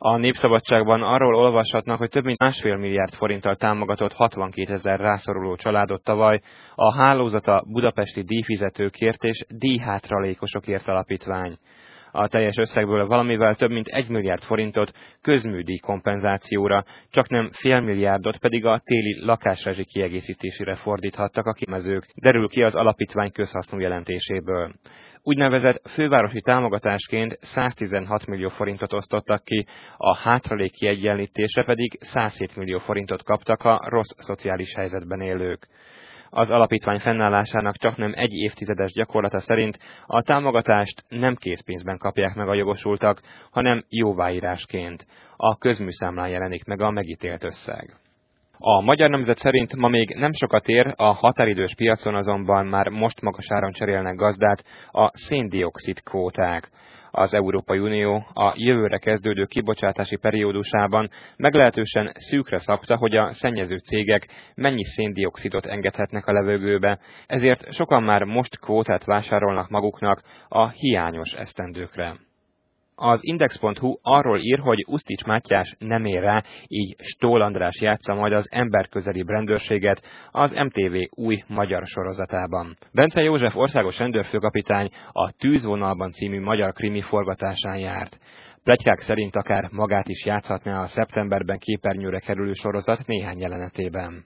A Népszabadságban arról olvashatnak, hogy több mint 1,5 milliárd forinttal támogatott 62 000 rászoruló családot tavaly a hálózata budapesti díjfizetőkért és díjhátralékosokért alapítvány. A teljes összegből valamivel több mint 1 milliárd forintot közműdíj kompenzációra, csaknem fél milliárdot pedig a téli lakásrezsi kiegészítésére fordíthattak a kérelmezők, derül ki az alapítvány közhasznú jelentéséből. Úgynevezett fővárosi támogatásként 116 millió forintot osztottak ki, a hátralék kiegyenlítésre pedig 107 millió forintot kaptak a rossz szociális helyzetben élők. Az alapítvány fennállásának csaknem egy évtizedes gyakorlata szerint a támogatást nem készpénzben kapják meg a jogosultak, hanem jóváírásként. A közműszámlán jelenik meg a megítélt összeg. A Magyar Nemzet szerint ma még nem sokat ér, a határidős piacon azonban már most magas áron cserélnek gazdát a szén-dioxid kvóták. Az Európai Unió a jövőre kezdődő kibocsátási periódusában meglehetősen szűkre szabta, hogy a szennyező cégek mennyi szén-dioxidot engedhetnek a levegőbe, ezért sokan már most kvótát vásárolnak maguknak a hiányos esztendőkre. Az Index.hu arról ír, hogy Usztics Mátyás nem ér rá, így Stól András játsza majd az emberközeli rendőrséget az MTV új magyar sorozatában. Bence József országos rendőrfőkapitány a Tűzvonalban című magyar krimi forgatásán járt. Pletykák szerint akár magát is játszhatná a szeptemberben képernyőre kerülő sorozat néhány jelenetében.